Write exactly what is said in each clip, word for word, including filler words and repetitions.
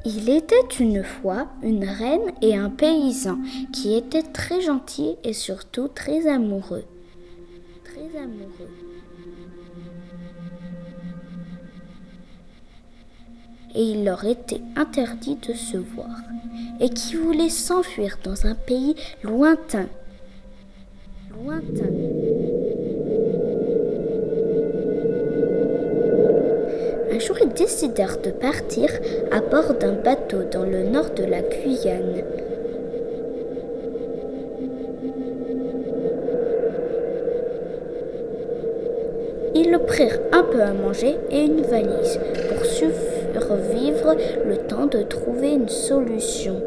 Il était une fois une reine et un paysan qui étaient très gentils et surtout très amoureux. Très amoureux. Et il leur était interdit de se voir, et qui voulaient s'enfuir dans un pays lointain. Lointain. Un jour, ils décidèrent de partir à bord d'un bateau dans le nord de la Guyane. Ils prirent un peu à manger et une valise pour survivre le temps de trouver une solution.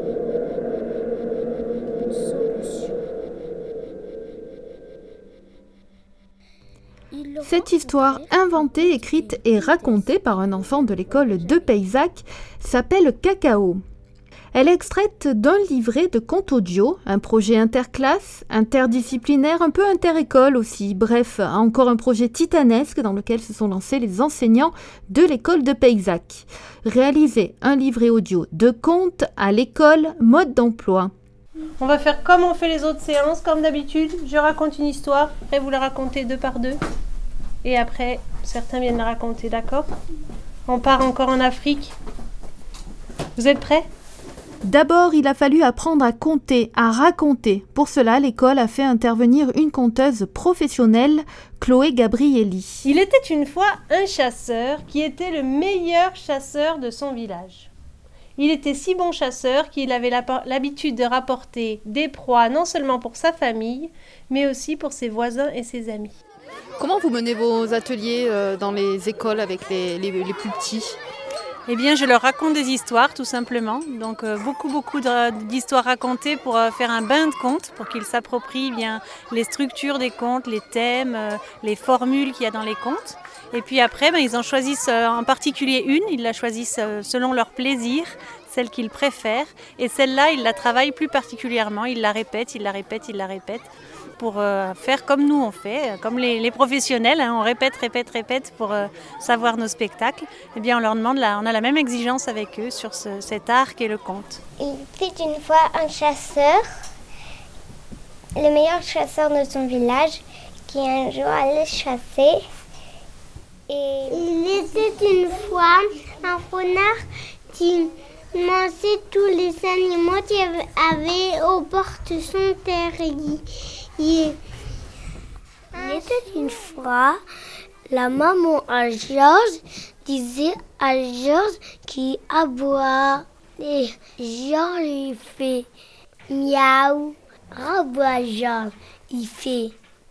Une solution. Cette histoire inventée, écrite et racontée par un enfant de l'école de Payzac s'appelle Cacao. Elle est extraite d'un livret de contes audio, un projet interclasse, interdisciplinaire, un peu interécole aussi. Bref, encore un projet titanesque dans lequel se sont lancés les enseignants de l'école de Payzac. Réaliser un livret audio de contes à l'école, mode d'emploi. On va faire comme on fait les autres séances, comme d'habitude. Je raconte une histoire, après vous la racontez deux par deux. Et après, certains viennent la raconter, d'accord ? On part encore en Afrique. Vous êtes prêts ? D'abord, il a fallu apprendre à compter, à raconter. Pour cela, l'école a fait intervenir une conteuse professionnelle, Chloé Gabrielli. Il était une fois un chasseur qui était le meilleur chasseur de son village. Il était si bon chasseur qu'il avait l'habitude de rapporter des proies non seulement pour sa famille, mais aussi pour ses voisins et ses amis. Comment vous menez vos ateliers dans les écoles avec les, les, les plus petits ? Eh bien, je leur raconte des histoires, tout simplement. Donc, euh, beaucoup, beaucoup de, d'histoires racontées pour euh, faire un bain de contes, pour qu'ils s'approprient bien les structures des contes, les thèmes, euh, les formules qu'il y a dans les contes. Et puis après, ben, ils en choisissent euh, en particulier une. Ils la choisissent euh, selon leur plaisir, celle qu'ils préfèrent. Et celle-là, ils la travaillent plus particulièrement. Ils la répètent, ils la répètent, ils la répètent. Pour euh, faire comme nous on fait, comme les, les professionnels, hein, on répète, répète, répète pour euh, savoir nos spectacles. Eh bien, on leur demande, la, on a la même exigence avec eux sur ce, cet art qu'est le conte. Il était une fois un chasseur, le meilleur chasseur de son village, qui un jour allait chasser. Et il était une fois un renard qui mangeait tous les animaux qui avaient aux portes de son terrier. Il était une fois, la maman à Georges disait à Georges qu'il aboie. Et Georges il fait miaou. Aboie Georges, il fait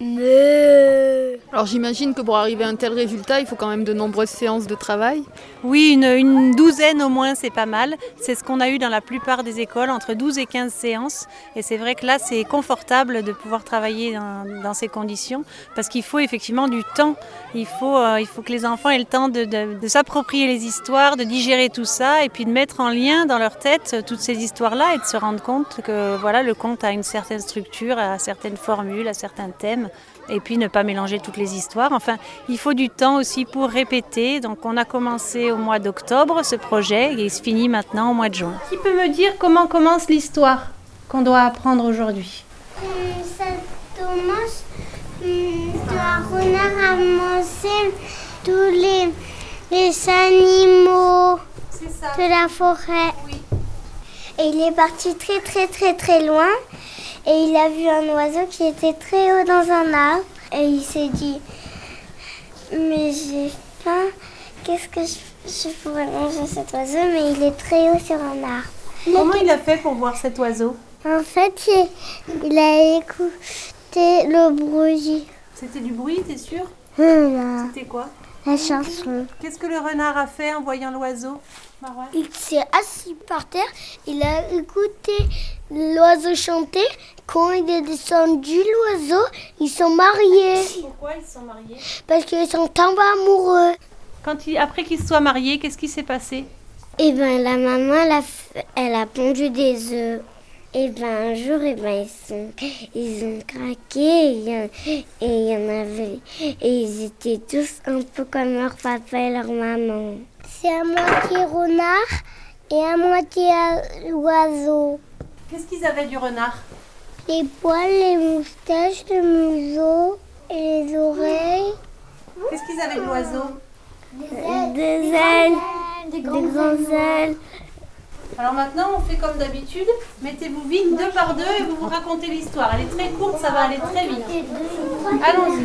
meuh. Alors j'imagine que pour arriver à un tel résultat, il faut quand même de nombreuses séances de travail. Oui, une, une douzaine au moins, c'est pas mal. C'est ce qu'on a eu dans la plupart des écoles, entre douze et quinze séances. Et c'est vrai que là, c'est confortable de pouvoir travailler dans, dans ces conditions, parce qu'il faut effectivement du temps. Il faut, euh, il faut que les enfants aient le temps de, de, de s'approprier les histoires, de digérer tout ça, et puis de mettre en lien dans leur tête toutes ces histoires-là, et de se rendre compte que voilà, le conte a une certaine structure, a certaines formules, a certains thèmes. Et puis ne pas mélanger toutes les histoires. Enfin, il faut du temps aussi pour répéter. Donc on a commencé au mois d'octobre ce projet et il se finit maintenant au mois de juin. Qui peut me dire comment commence l'histoire qu'on doit apprendre aujourd'hui ? hum, Ça commence hum, un renard a mangé tous les, les animaux C'est ça. de la forêt. Oui. Et il est parti très très très très loin. Et il a vu un oiseau qui était très haut dans un arbre. Et il s'est dit, mais j'ai faim, qu'est-ce que je, je pourrais manger cet oiseau? Mais il est très haut sur un arbre. Comment il a fait pour voir cet oiseau ? En fait, il, il a écouté le bruit. C'était du bruit, t'es sûr ? Voilà, C'était quoi ? la chanson. Qu'est-ce que le renard a fait en voyant l'oiseau ? Marouane ? Il s'est assis par terre, il a écouté l'oiseau chanter. Quand il est descendu, l'oiseau, ils sont mariés. Pourquoi ils sont mariés ? Parce qu'ils sont tombés amoureux. Quand il, après qu'ils se soient mariés, qu'est-ce qui s'est passé ? Et ben la maman, elle a, elle a pondu des œufs. Et ben un jour, et ben ils sont, ils ont craqué. Et il y en avait, et ils étaient tous un peu comme leur papa et leur maman. C'est un moitié renard et à moitié oiseau. Qu'est-ce qu'ils avaient du renard? Les poils, les moustaches, le museau et les oreilles. Qu'est-ce qu'ils avaient de l'oiseau? Des ailes, des grandes ailes. Alors maintenant, on fait comme d'habitude. Mettez-vous vite deux par deux et vous vous racontez l'histoire. Elle est très courte, ça va aller très vite. Allons-y.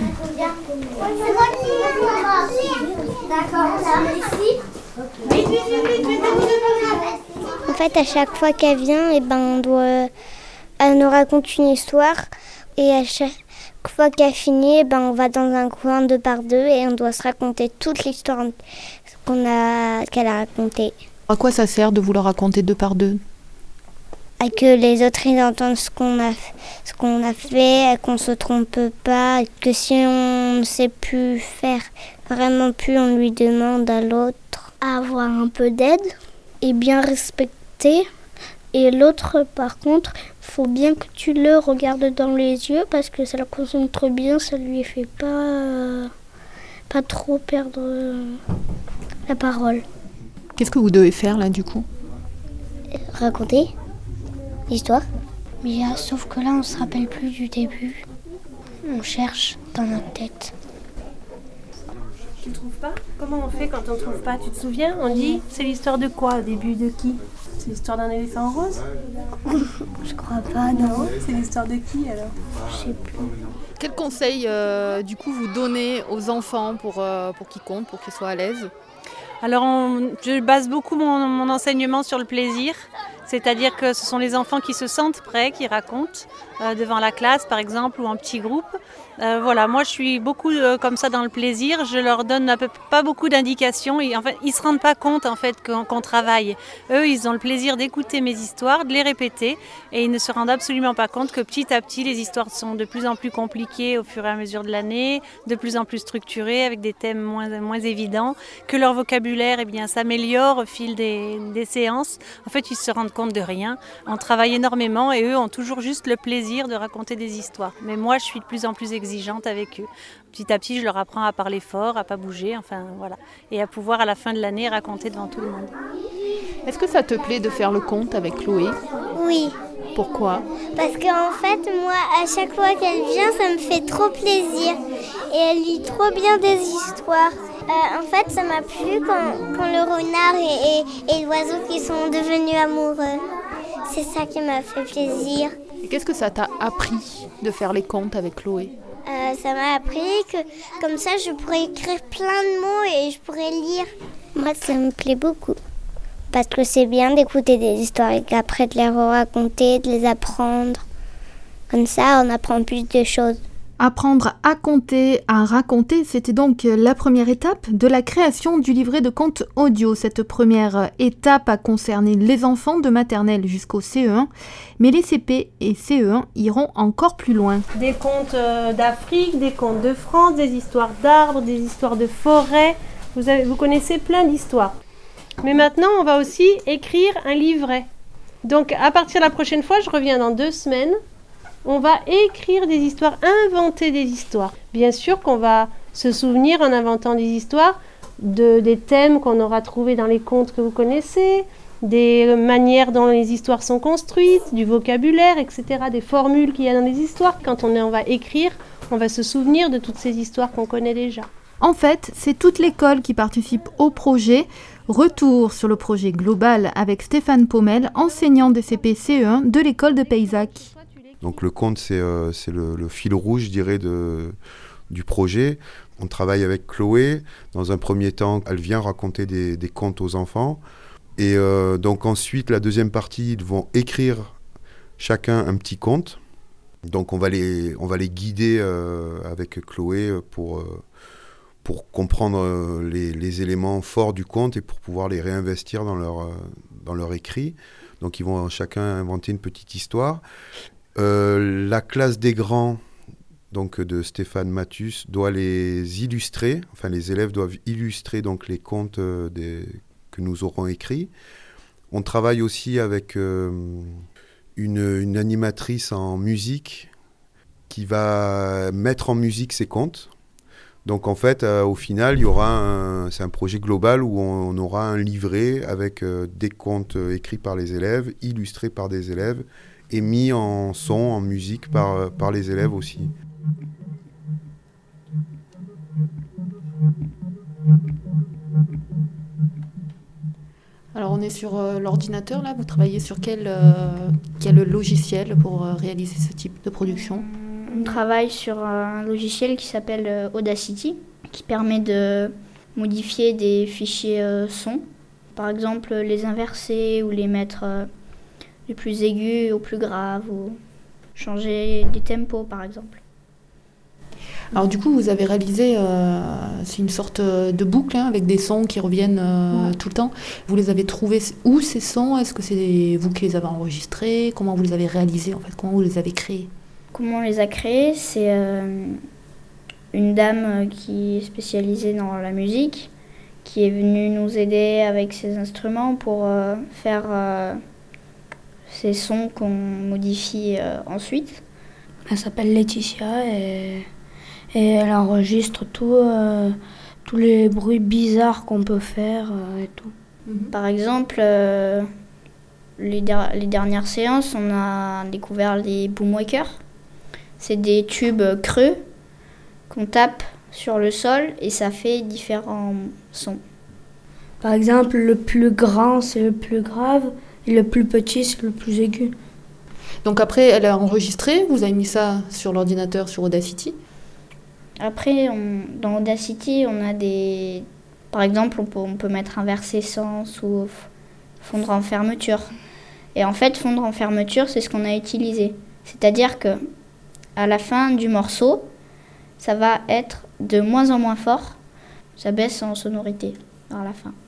D'accord, ici. Vite, vite, vite, vite, mettez-vous deux par deux. En fait, à chaque fois qu'elle vient, eh ben, on doit, elle nous raconte une histoire. Et à chaque fois qu'elle finit, eh ben, on va dans un coin deux par deux et on doit se raconter toute l'histoire qu'on a, qu'elle a racontée. À quoi ça sert de vous le raconter deux par deux? À que les autres ils entendent ce qu'on a, ce qu'on a fait, qu'on ne se trompe pas, que si on ne sait plus faire vraiment plus, on lui demande à l'autre. À avoir un peu d'aide et bien respecter. Et l'autre, par contre, il faut bien que tu le regardes dans les yeux parce que ça le concentre bien, ça lui fait pas, euh, pas trop perdre euh, la parole. Qu'est-ce que vous devez faire là du coup? Raconter l'histoire. Mais euh, sauf que là, on se rappelle plus du début. On cherche dans notre tête. Tu ne trouves pas? Comment on fait quand on ne trouve pas? Tu te souviens? On dit, c'est l'histoire de quoi au début? De qui? C'est l'histoire d'un éléphant rose? Je crois pas, non. C'est l'histoire de qui alors? Je sais plus. Quel conseil euh, du coup vous donnez aux enfants pour, euh, pour qu'ils comptent, pour qu'ils soient à l'aise? Alors, on, je base beaucoup mon, mon enseignement sur le plaisir, c'est-à-dire que ce sont les enfants qui se sentent prêts, qui racontent euh, devant la classe, par exemple, ou en petit groupe. Euh, voilà, moi, je suis beaucoup euh, comme ça dans le plaisir. Je leur donne à peu, pas beaucoup d'indications. Et, en fait, ils se rendent pas compte en fait qu'on, qu'on travaille. Eux, ils ont le plaisir d'écouter mes histoires, de les répéter, et ils ne se rendent absolument pas compte que petit à petit, les histoires sont de plus en plus compliquées au fur et à mesure de l'année, de plus en plus structurées, avec des thèmes moins, moins évidents, que leur vocabulaire, eh bien, s'améliore au fil des, des séances. En fait, ils se rendent compte de rien. On travaille énormément et eux ont toujours juste le plaisir de raconter des histoires. Mais moi, je suis de plus en plus exigeante avec eux. Petit à petit, je leur apprends à parler fort, à pas bouger, enfin voilà, et à pouvoir à la fin de l'année raconter devant tout le monde. Est-ce que ça te plaît de faire le conte avec Chloé? Oui. Pourquoi? Parce qu'en fait, moi, à chaque fois qu'elle vient, ça me fait trop plaisir. Et elle lit trop bien des histoires. Euh, en fait, ça m'a plu quand, quand le renard et, et, et l'oiseau qui sont devenus amoureux. C'est ça qui m'a fait plaisir. Et qu'est-ce que ça t'a appris de faire les contes avec Chloé? Euh, ça m'a appris que comme ça, je pourrais écrire plein de mots et je pourrais lire. Moi, ça me plaît beaucoup. Parce que c'est bien d'écouter des histoires et qu'après de les raconter, de les apprendre. Comme ça, on apprend plus de choses. Apprendre à compter, à raconter, c'était donc la première étape de la création du livret de contes audio. Cette première étape a concerné les enfants de maternelle jusqu'au C E un, mais les C P et C E un iront encore plus loin. Des contes d'Afrique, des contes de France, des histoires d'arbres, des histoires de forêt. Vous, avez, vous connaissez plein d'histoires. Mais maintenant, on va aussi écrire un livret. Donc, à partir de la prochaine fois, je reviens dans deux semaines. On va écrire des histoires, inventer des histoires. Bien sûr qu'on va se souvenir en inventant des histoires de, des thèmes qu'on aura trouvés dans les contes que vous connaissez, des manières dont les histoires sont construites, du vocabulaire, et cetera, des formules qu'il y a dans les histoires. Quand on, est, on va écrire, on va se souvenir de toutes ces histoires qu'on connaît déjà. En fait, c'est toute l'école qui participe au projet. Retour sur le projet global avec Stéphane Paumel, enseignant des C P C E un de l'école de Paysac. Donc le conte, c'est, euh, c'est le, le fil rouge, je dirais, de, du projet. On travaille avec Chloé. Dans un premier temps, elle vient raconter des, des contes aux enfants. Et euh, donc ensuite, la deuxième partie, ils vont écrire chacun un petit conte. Donc on va les, on va les guider euh, avec Chloé pour, euh, pour comprendre euh, les, les éléments forts du conte et pour pouvoir les réinvestir dans leur, euh, dans leur écrit. Donc ils vont chacun inventer une petite histoire. Euh, la classe des grands, donc de Stéphane Mathus, doit les illustrer. Enfin, les élèves doivent illustrer donc les contes euh, des, que nous aurons écrits. On travaille aussi avec euh, une, une animatrice en musique qui va mettre en musique ces contes. Donc en fait, euh, au final, il y aura un, c'est un projet global où on, on aura un livret avec euh, des contes euh, écrits par les élèves, illustrés par des élèves et mis en son, en musique par, par les élèves aussi. Alors on est sur euh, l'ordinateur là, vous travaillez sur quel, euh, quel logiciel pour euh, réaliser ce type de production ? On travaille sur un logiciel qui s'appelle Audacity, qui permet de modifier des fichiers euh, sons. Par exemple, les inverser ou les mettre euh, du plus aigu au plus grave, ou changer des tempos par exemple. Alors du coup, vous avez réalisé, euh, c'est une sorte de boucle hein, avec des sons qui reviennent euh, ouais. tout le temps. Vous les avez trouvés où ces sons ? Est-ce que c'est vous qui les avez enregistrés ? Comment vous les avez réalisés en fait ? Comment vous les avez créés ? Comment on les a créés ? C'est euh, une dame qui est spécialisée dans la musique, qui est venue nous aider avec ses instruments pour euh, faire euh, ces sons qu'on modifie euh, ensuite. Elle s'appelle Laetitia et... Et elle enregistre tout, euh, tous les bruits bizarres qu'on peut faire euh, et tout. Mm-hmm. Par exemple, euh, les, der- les dernières séances, on a découvert les boomwakers. C'est des tubes creux qu'on tape sur le sol et ça fait différents sons. Par exemple, le plus grand, c'est le plus grave et le plus petit, c'est le plus aigu. Donc après, elle a enregistré, vous avez mis ça sur l'ordinateur, sur Audacity ? Après, on, dans Audacity, on a des... Par exemple, on peut, on peut mettre inverser sens ou fondre en fermeture. Et en fait, fondre en fermeture, c'est ce qu'on a utilisé. C'est-à-dire que à la fin du morceau, ça va être de moins en moins fort. Ça baisse en sonorité vers la fin.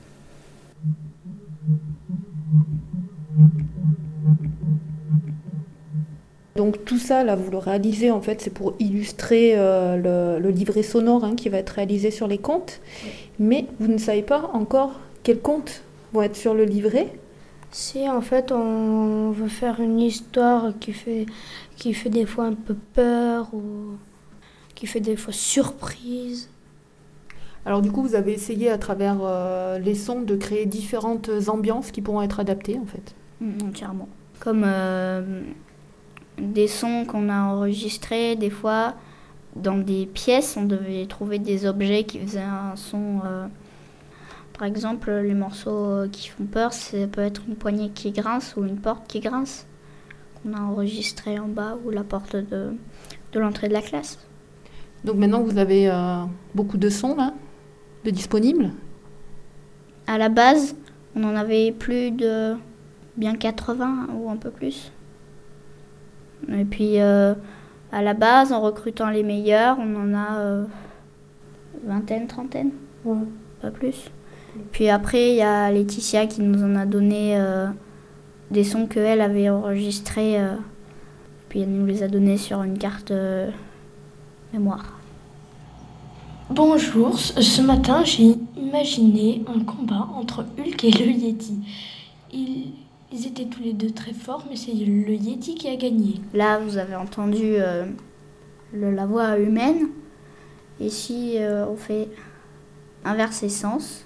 Donc tout ça, là, vous le réalisez, en fait, c'est pour illustrer euh, le, le livret sonore hein, qui va être réalisé sur les contes. Oui. Mais vous ne savez pas encore quels contes vont être sur le livret ? Si, en fait, on veut faire une histoire qui fait, qui fait des fois un peu peur ou qui fait des fois surprise. Alors du coup, vous avez essayé à travers euh, les sons de créer différentes ambiances qui pourront être adaptées, en fait ? Mmh, entièrement. Comme... Euh des sons qu'on a enregistrés, des fois, dans des pièces, on devait trouver des objets qui faisaient un son. Euh, par exemple, les morceaux qui font peur, ça peut être une poignée qui grince ou une porte qui grince, qu'on a enregistré en bas, ou la porte de, de l'entrée de la classe. Donc maintenant, vous avez euh, beaucoup de sons, là, de disponibles ? À la base, on en avait plus de bien quatre-vingts ou un peu plus. Et puis, euh, à la base, en recrutant les meilleurs, on en a euh, vingtaine, trentaine, ouais. Pas plus. Puis après, il y a Laetitia qui nous en a donné euh, des sons qu'elle avait enregistrés. Euh, puis elle nous les a donnés sur une carte euh, mémoire. Bonjour, ce matin, j'ai imaginé un combat entre Hulk et le Yeti. Il... Ils étaient tous les deux très forts, mais c'est le Yeti qui a gagné. Là, vous avez entendu euh, le, la voix humaine. Ici, euh, on fait inverser sens.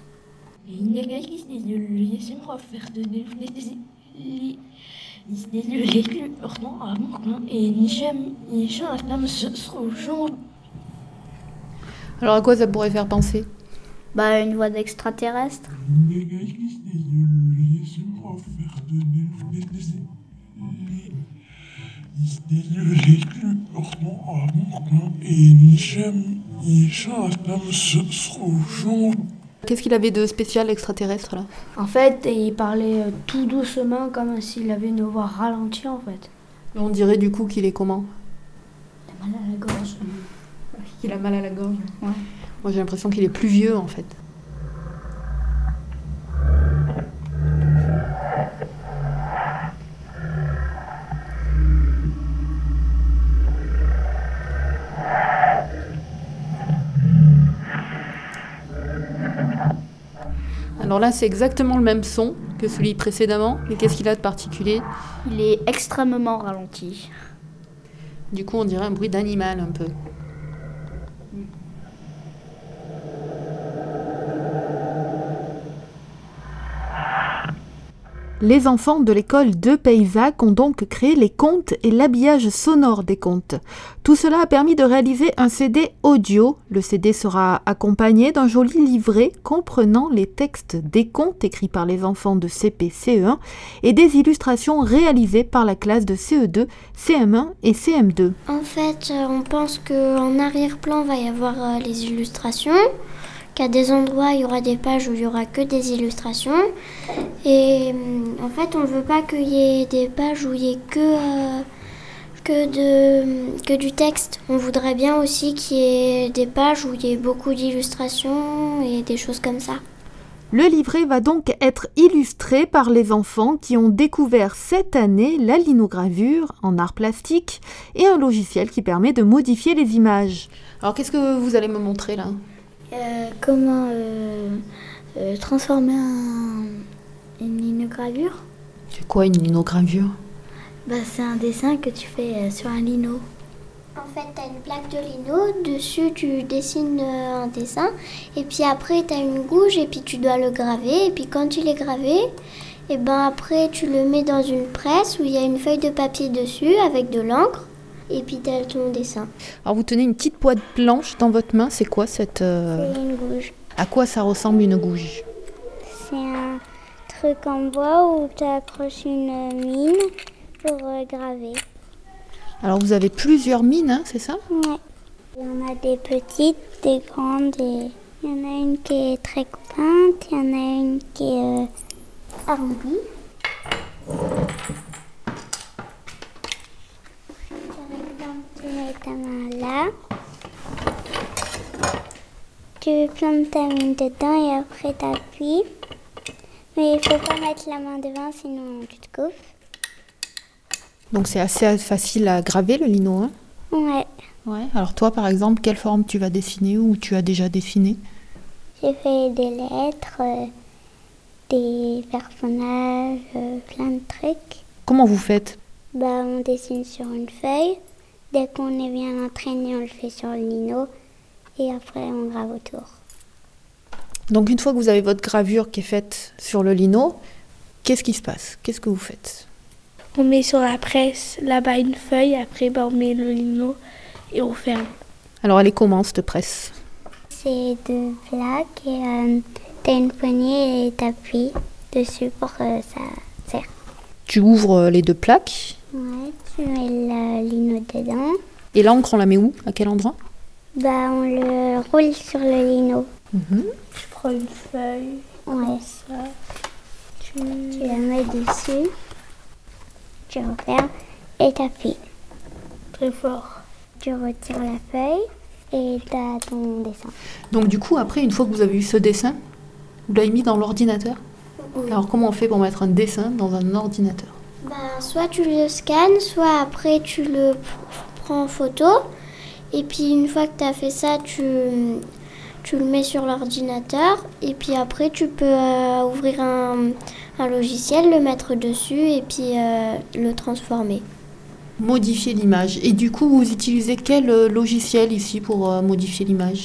Alors à quoi ça pourrait faire penser ? Bah, une voix d'extraterrestre. Qu'est-ce qu'il avait de spécial extraterrestre là ? En fait, il parlait tout doucement comme s'il avait une voix ralentie en fait. On dirait du coup qu'il est comment ? Il a mal à la gorge. Il a mal à la gorge. Ouais. Moi j'ai l'impression qu'il est plus vieux en fait. Alors là, c'est exactement le même son que celui précédemment, mais qu'est-ce qu'il a de particulier ? Il est extrêmement ralenti. Du coup, on dirait un bruit d'animal un peu. Les enfants de l'école de Paysac ont donc créé les contes et l'habillage sonore des contes. Tout cela a permis de réaliser un C D audio. Le C D sera accompagné d'un joli livret comprenant les textes des contes écrits par les enfants de C P C E un et des illustrations réalisées par la classe de C E deux, C M un et C M deux. En fait, on pense qu'en arrière-plan, va y avoir les illustrations. Qu'à des endroits, il y aura des pages où il n'y aura que des illustrations. Et en fait, on ne veut pas qu'il y ait des pages où il n'y ait que, euh, que, de, que du texte. On voudrait bien aussi qu'il y ait des pages où il y ait beaucoup d'illustrations et des choses comme ça. Le livret va donc être illustré par les enfants qui ont découvert cette année la linogravure en art plastique et un logiciel qui permet de modifier les images. Alors, qu'est-ce que vous allez me montrer là ? Euh, comment euh, euh, transformer un, une linogravure. C'est quoi une linogravure ? Bah, c'est un dessin que tu fais euh, sur un lino. En fait, tu as une plaque de lino, dessus tu dessines euh, un dessin, et puis après tu as une gouge et puis tu dois le graver, et puis quand tu l'as gravé, et ben après tu le mets dans une presse où il y a une feuille de papier dessus avec de l'encre. Et puis tu as ton dessin. Alors vous tenez une petite boîte blanche dans votre main, c'est quoi cette... Euh... C'est une gouge. À quoi ça ressemble une gouge ? C'est un truc en bois où tu accroches une mine pour euh, graver. Alors vous avez plusieurs mines, hein, c'est ça ? Ouais. Il y en a des petites, des grandes et il y en a une qui est très coupante, il y en a une qui est euh, arrondie. Tu mets ta main là, tu plantes ta mine dedans et après tu appuies. Mais il faut pas mettre la main devant sinon tu te coupes. Donc c'est assez facile à graver le lino, hein ? Ouais. Ouais. Alors toi par exemple, quelle forme tu vas dessiner ou tu as déjà dessiné ? J'ai fait des lettres, euh, des personnages, euh, plein de trucs. Comment vous faites ? Bah, on dessine sur une feuille. Dès qu'on est bien entraîné, on le fait sur le lino. Et après, on grave autour. Donc une fois que vous avez votre gravure qui est faite sur le lino, qu'est-ce qui se passe ? Qu'est-ce que vous faites ? On met sur la presse, là-bas une feuille. Après, bah, on met le lino et on ferme. Alors elle est comment cette presse ? C'est deux plaques et euh, t'as une poignée et t'appuies dessus pour que ça serre. Tu ouvres les deux plaques. Ouais, tu mets le lino dedans. Et l'encre, on la met où ? À quel endroit ? Bah, on le roule sur le lino. Mmh. Je prends une feuille, ouais. Comme ça. Tu... tu la mets dessus, tu refermes et t'appuies. Très fort. Tu retires la feuille et t'as ton dessin. Donc du coup, après, une fois que vous avez eu ce dessin, vous l'avez mis dans l'ordinateur ? Oui. Alors comment on fait pour mettre un dessin dans un ordinateur ? Bah, soit tu le scannes, soit après tu le prends en photo. Et puis une fois que tu as fait ça, tu, tu le mets sur l'ordinateur. Et puis après, tu peux euh, ouvrir un, un logiciel, le mettre dessus et puis euh, le transformer. Modifier l'image. Et du coup, vous utilisez quel euh, logiciel ici pour euh, modifier l'image ?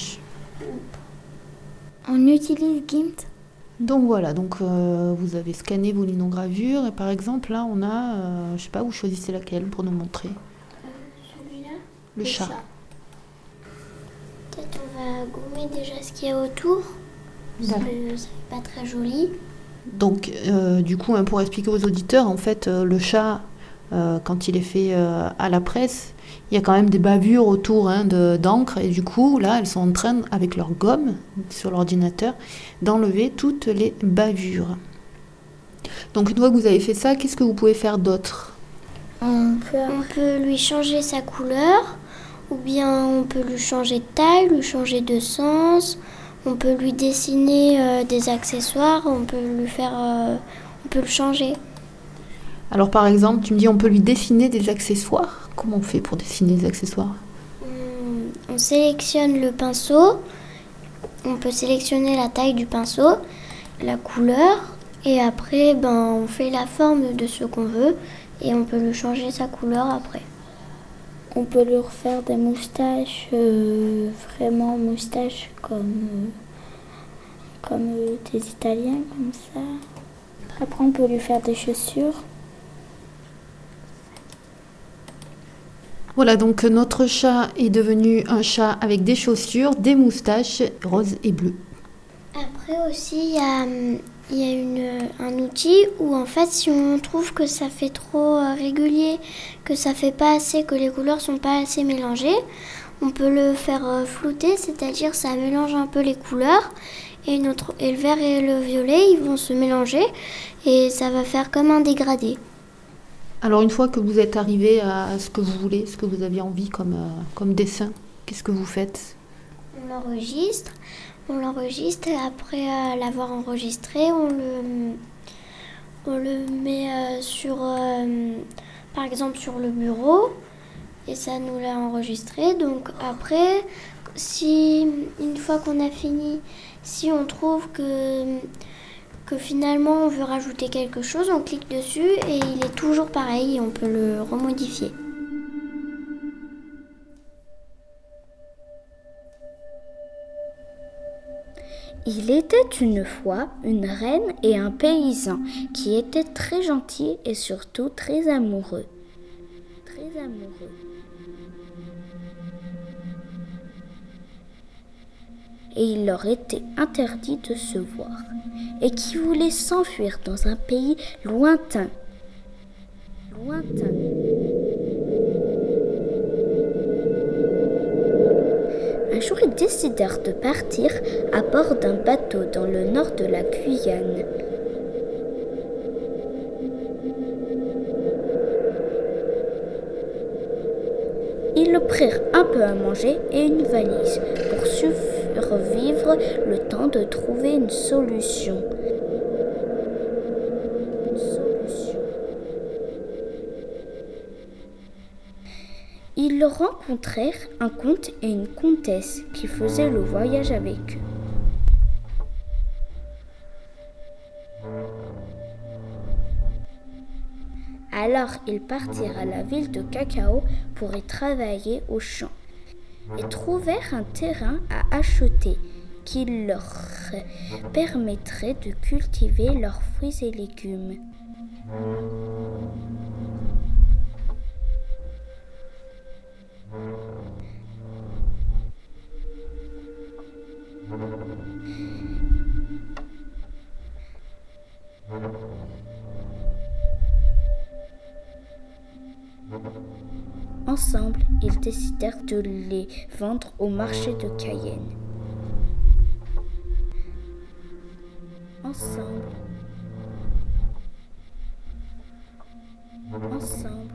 On utilise GIMP. Donc voilà, donc euh, vous avez scanné vos linogravures et par exemple là on a, euh, je sais pas, vous choisissez laquelle pour nous montrer. Euh, celui-là ? Le, Le chat. chat. Peut-être on va gommer déjà ce qu'il y a autour. Parce que ça fait pas très joli. Donc euh, du coup, hein, pour expliquer aux auditeurs, en fait euh, le chat, euh, quand il est fait euh, à la presse, il y a quand même des bavures autour hein, de, d'encre et du coup là elles sont en train avec leur gomme sur l'ordinateur d'enlever toutes les bavures. Donc une fois que vous avez fait ça, qu'est-ce que vous pouvez faire d'autre ? On peut, on peut lui changer sa couleur ou bien on peut lui changer de taille, lui changer de sens, on peut lui dessiner euh, des accessoires, on peut lui faire, euh, on peut le changer. Alors par exemple, tu me dis on peut lui dessiner des accessoires. Comment on fait pour dessiner des accessoires ? On sélectionne le pinceau, on peut sélectionner la taille du pinceau, la couleur, et après ben, on fait la forme de ce qu'on veut et on peut lui changer sa couleur après. On peut lui refaire des moustaches, euh, vraiment moustaches comme, euh, comme euh, des Italiens, comme ça. Après, on peut lui faire des chaussures. Voilà, donc notre chat est devenu un chat avec des chaussures, des moustaches roses et bleues. Après aussi, il y a, il y a une, un outil où en fait, si on trouve que ça fait trop euh, régulier, que ça fait pas assez, que les couleurs sont pas assez mélangées, on peut le faire euh, flouter, c'est-à-dire ça mélange un peu les couleurs et, notre, et le vert et le violet, ils vont se mélanger et ça va faire comme un dégradé. Alors une fois que vous êtes arrivé à ce que vous voulez, ce que vous aviez envie comme, euh, comme dessin, qu'est-ce que vous faites? On l'enregistre, on l'enregistre et après euh, l'avoir enregistré, on le, on le met euh, sur, euh, par exemple sur le bureau et ça nous l'a enregistré. Donc après, si une fois qu'on a fini, si on trouve que que finalement on veut rajouter quelque chose, on clique dessus et il est toujours pareil et on peut le remodifier. Il était une fois une reine et un paysan qui étaient très gentils et surtout très amoureux. Très amoureux. Et il leur était interdit de se voir, et qui voulaient s'enfuir dans un pays lointain. Lointain. Un jour, ils décidèrent de partir à bord d'un bateau dans le nord de la Guyane. Ils prirent un peu à manger et une valise pour survivre le temps de trouver une solution. Une solution. Ils rencontrèrent un comte et une comtesse qui faisaient le voyage avec eux. Alors ils partirent à la ville de Cacao pour y travailler au champ et trouvèrent un terrain à acheter qui leur permettrait de cultiver leurs fruits et légumes. Ensemble, ils décidèrent de les vendre au marché de Cayenne. Ensemble. Ensemble.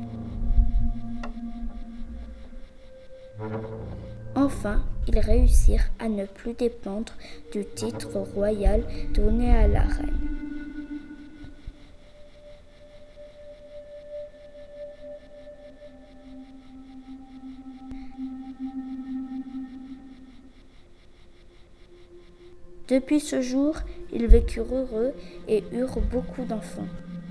Enfin, ils réussirent à ne plus dépendre du titre royal donné à la reine. Depuis ce jour, ils vécurent heureux et eurent beaucoup d'enfants.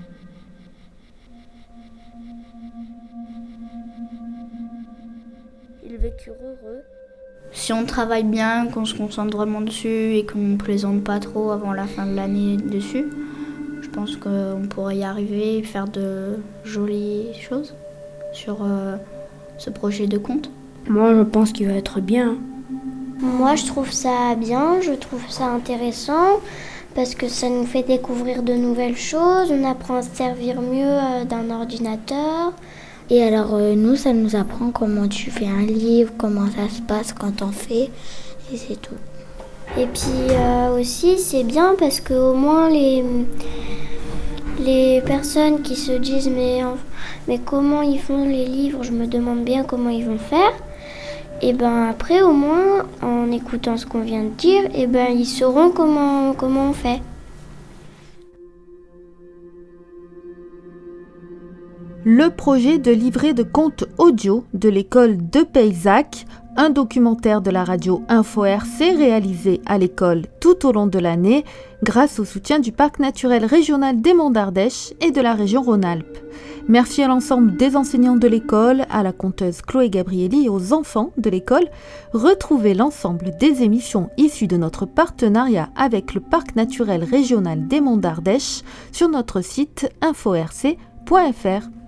Ils vécurent heureux. Si on travaille bien, qu'on se concentre vraiment dessus et qu'on ne plaisante pas trop avant la fin de l'année dessus, je pense qu'on pourrait y arriver et faire de jolies choses sur euh, ce projet de conte. Moi, je pense qu'il va être bien. Moi, je trouve ça bien, je trouve ça intéressant parce que ça nous fait découvrir de nouvelles choses, on apprend à se servir mieux d'un ordinateur. Et alors, euh, nous, ça nous apprend comment tu fais un livre, comment ça se passe quand t'en fais, et c'est tout. Et puis euh, aussi, c'est bien parce qu'au moins les, les personnes qui se disent mais, mais comment ils font les livres, je me demande bien comment ils vont faire. Et ben après, au moins, en écoutant ce qu'on vient de dire, et ben ils sauront comment, comment on fait. Le projet de livret de contes audio de l'école de Paysac un documentaire de la radio Info R C réalisé à l'école tout au long de l'année grâce au soutien du Parc naturel régional des Monts d'Ardèche et de la région Rhône-Alpes. Merci à l'ensemble des enseignants de l'école, à la conteuse Chloé Gabrielli et aux enfants de l'école. Retrouvez l'ensemble des émissions issues de notre partenariat avec le Parc naturel régional des Monts d'Ardèche sur notre site info r c point f r.